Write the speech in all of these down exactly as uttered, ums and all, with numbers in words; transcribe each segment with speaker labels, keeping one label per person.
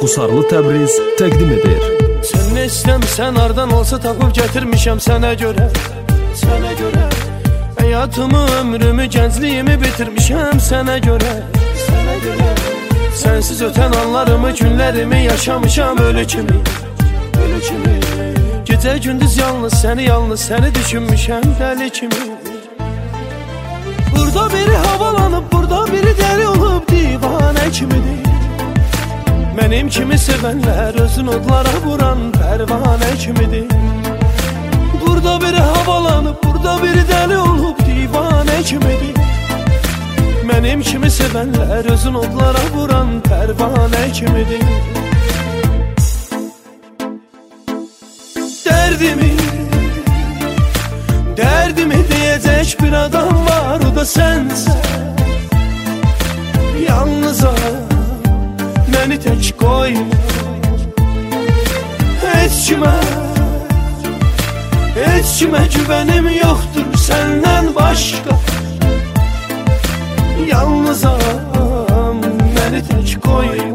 Speaker 1: Qusarlı Təbriz təqdim edir.
Speaker 2: Sən nə istəmirsən, hardan olsa tapıb gətirmişəm sənə görə, sənə görə. Həyatımı, ömrümü, gəncliyimi bitirmişəm sənə görə, sənə görə. Sənsiz ötən anlarımı, günlərimi yaşamışam ölü kimi, ölü kimi. Gecə gündüz yalnız səni, yalnız səni düşünmüşəm dəli kimi. Burada biri havalanıb, burada biri dəli olub divanə kimidir. Mənim kimi sevənlər özün odlara vuran pərvanə kimidir. Burada biri havalanıb, burada biri dəli olub divanə kimidir. Mənim kimi sevənlər özün odlara vuran pərvanə kimidir. Dərdimi, dərdimi deyəcək bir adam var, o da sənsən. Yalnızam, məni tək qoyma. Heç kimə, heç kimə güvənim yoxdur səndən başqa. Yalnızam, məni tək qoyma.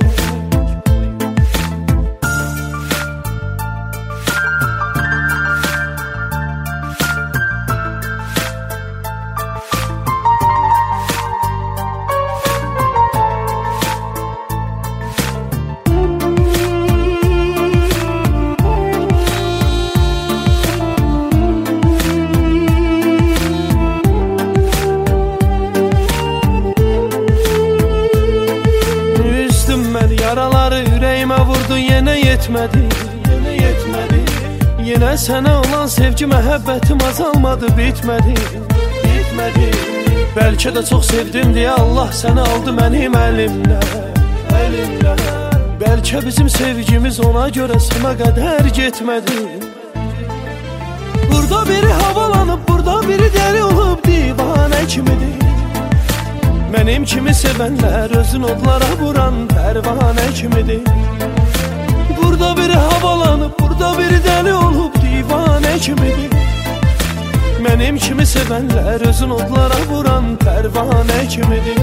Speaker 2: Yaraları ürəyimə vurdu, yenə yetmədi, yenə yetmədi. Yenə sənə olan sevgi, məhəbbətim azalmadı, bitmədi, bitmədi. Bəlkə də çox sevdim deyə Allah səni aldı mənim əlimdən, əlimdən. Bəlkə bizim sevgimiz ona görə sona qədər getmədi. Burada biri havalanıb, burada biri dəli olub divanə kimidir. Mənim kimi sevənlər özün odlara vuran pərvanə kimidir. Burada biri havalanıb, burada biri dəli olub divanə kimidir. Mənim kimi sevənlər özün odlara vuran pərvanə kimidir.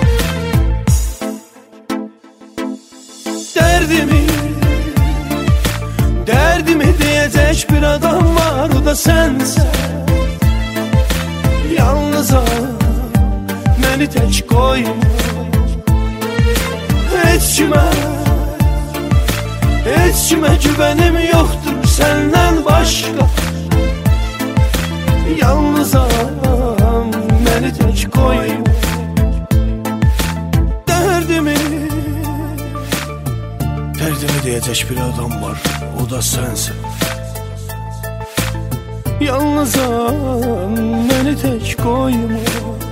Speaker 2: Dərdimi, dərdimi deyəcək bir adam var, o da sənsən. Yalnızam, məni tək qoyma. Heç kimə, heç kimə güvənim yoxdur səndən başqa. Yalnızam, məni tək qoyma. Dərdimi, dərdimi deyəcək bir adam var, o da sənsən. Yalnızam, məni tək qoyma.